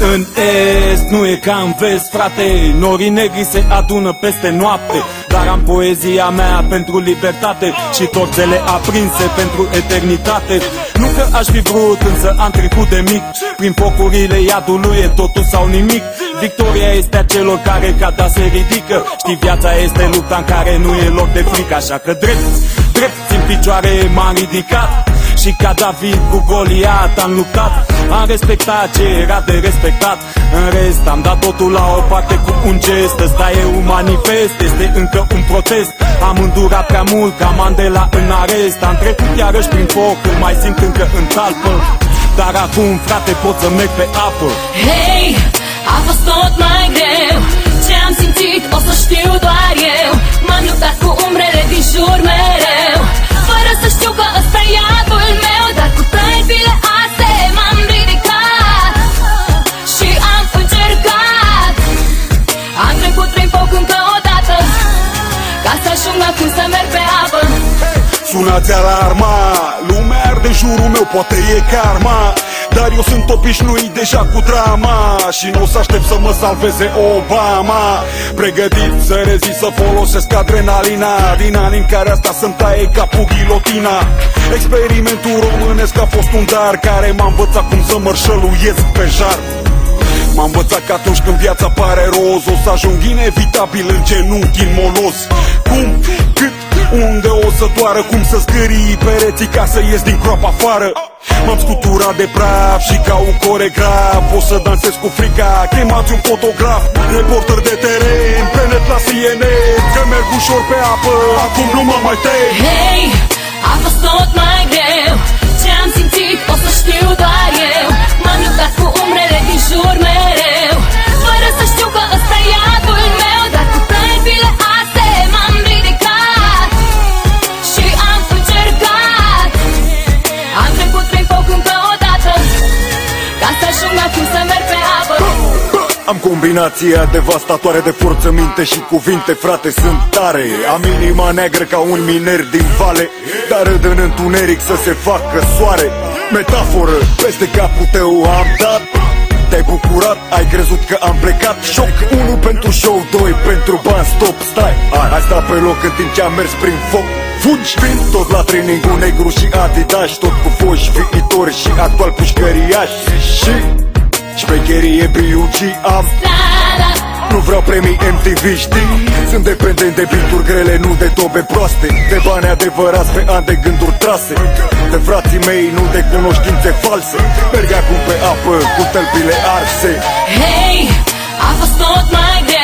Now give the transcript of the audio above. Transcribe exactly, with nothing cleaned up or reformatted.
În est nu e ca în vest, frate, norii negri se adună peste noapte. Dar am poezia mea pentru libertate și torțele aprinse pentru eternitate. Nu că aș fi vrut, însă am trecut de mic prin focurile iadului, e totul sau nimic. Victoria este a celor care cada se ridică. Știi, viața este lupta în care nu e loc de frică. Așa că drept, drept în picioare m-am ridicat și ca David cu Goliat am luptat. Am respectat ce era de respectat, în rest am dat totul la o parte cu un gest. Ăsta e un manifest, este încă un protest. Am îndurat prea mult ca Mandela în arest. Am trecut iarăși prin foc, îl mai simt încă în talpă. Dar acum, frate, pot să merg pe apă. Hei, a fost tot mai greu. Ce am simțit o să știu doar eu. M-am luptat cu umbrele din jur mereu, fără să știu că ăsta e iadul meu. Dar cu tăirile astea m-am ridicat și am încercat. Am trecut prin foc încă o dată, ca să ajung acum să merg pe apă. Sunați alarma, lumea arde în jurul meu, poate e karma. Dar eu sunt obișnuit deja cu drama și nu o să aștept să mă salveze Obama. Pregătit să rezist, să folosesc adrenalina din anii în care asta să-mi taie capul ghilotina. Experimentul românesc a fost un dar care m-a învățat cum să mărșăluiesc pe jar. M-a învățat că atunci când viața pare roz, o să ajung inevitabil în genunchi, în moloz. Cum? Cât? Unde o să doară? Cum să zgârii pereții ca să ies din groapă afară? M-am scuturat de praf și ca un coregraf o să dansez cu frica, chemați un fotograf. Reporter de teren, pe net la C N N, că merg ușor pe apă, acum nu mă mai tem. Hei, a fost tot mai greu. Ce am simțit o să știu doar eu. M-am luptat cu umbrele din jur mereu, fără să știu că ăsta e iadul meu. Dar cu tăirile astea m-am ridicat și am încercat. Am trecut prin foc încă o dată, ca să ajung acum să merg pe apă. Am combinația devastatoare de forță, minte și cuvinte, frate, sunt tare. Am inima neagră ca un miner din vale, dar râd în întuneric să se facă soare. Metaforă, peste capul tău am dat. Te-ai bucurat, ai crezut că am plecat. Șoc, unu pentru show, doi pentru bani, stop, stai. Ai stat pe loc în timp ce am mers prin foc. Fugi, vin tot la trainingul negru și Adidas, tot cu foști viitori și actual pușcăriași. Și șmecherie B U G am. Nu vreau premii M T V, știi? Sunt dependent de beat-uri grele, nu de tobe proaste, de bani adevărați pe ani de gânduri trase, de frații mei, nu de cunoștințe false. Merg acum pe apă cu tălpile arse. Hei, a fost tot mai greu.